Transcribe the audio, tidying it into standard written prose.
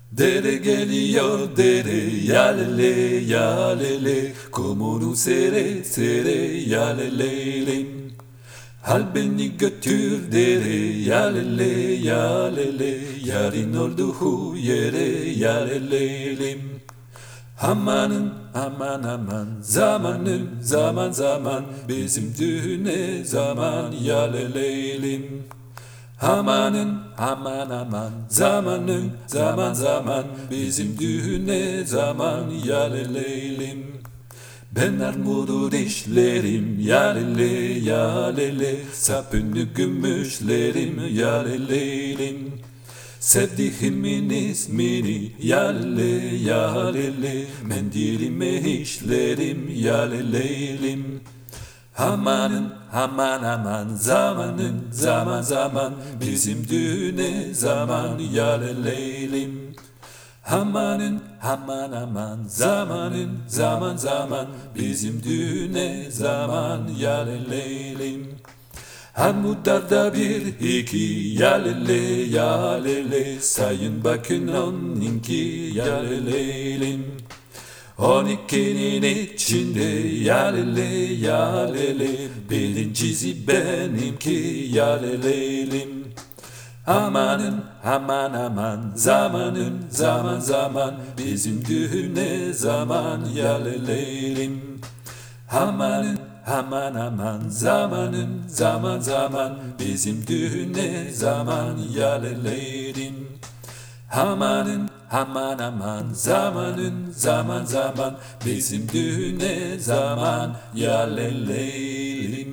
Dere geliyor dere yalele yalele Kumunu sere sere yaleleylim. Al beni götür dere yalele yalele Yarın olduğu yere yaleleylim. Amanın aman aman zamanım zaman zaman Bizim düğüne zaman yaleleylim. Amanın aman aman zamanın zaman zaman Bizim düğüne zaman yaleleylim. Ben armudu dişlerim yalele yalele Sapını gümüşlerim yaleleylim. Sevdiğimin ismini yalele yalele Mendilime işlerim yaleleylim. Amanın aman aman zamanın zaman zaman Bizim düğüne zaman yaleleylim. Amanın aman aman zamanın zaman zaman Bizim düğüne zaman yaleleylim. Armutlarda bir iki yalele yalele Sayın bakın onunki yaleleylim. 12'nin içinde yalele yalele Birincisi benimki yaleleylim. Amanın aman aman zamanın zaman zaman Bizim düğüne zaman yaleleylim. Amanın aman aman zamanın zaman zaman Bizim düğüne zaman yaleleylim. Amanın aman aman zamanın zaman zaman Bizim düğüne zaman yaleleylim.